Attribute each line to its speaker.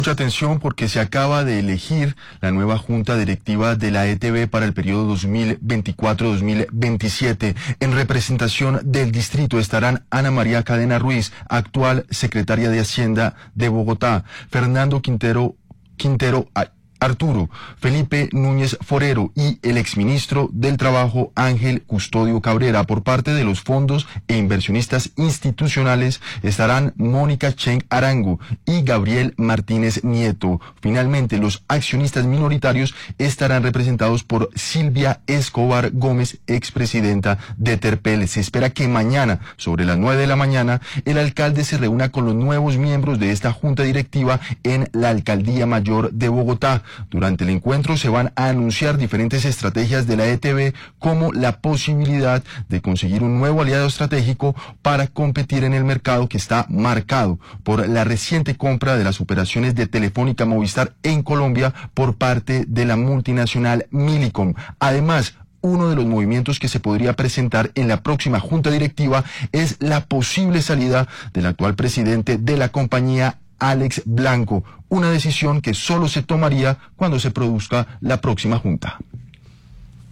Speaker 1: Mucha atención porque se acaba de elegir la nueva junta directiva de la ETB para el periodo 2024-2027. En representación del distrito estarán Ana María Cadena Ruiz, actual secretaria de Hacienda de Bogotá, Fernando Quintero Arturo, Felipe Núñez Forero y el exministro del Trabajo Ángel Custodio Cabrera. Por parte de los fondos e inversionistas institucionales estarán Mónica Cheng Arango y Gabriel Martínez Nieto. Finalmente, los accionistas minoritarios estarán representados por Silvia Escobar Gómez, expresidenta de Terpel. Se espera que mañana, sobre las 9 de la mañana, el alcalde se reúna con los nuevos miembros de esta junta directiva en la Alcaldía Mayor de Bogotá. Durante el encuentro se van a anunciar diferentes estrategias de la ETB, como la posibilidad de conseguir un nuevo aliado estratégico para competir en el mercado que está marcado por la reciente compra de las operaciones de Telefónica Movistar en Colombia por parte de la multinacional Millicom. Además, uno de los movimientos que se podría presentar en la próxima junta directiva es la posible salida del actual presidente de la compañía, Alex Blanco, una decisión que solo se tomaría cuando se produzca la próxima junta.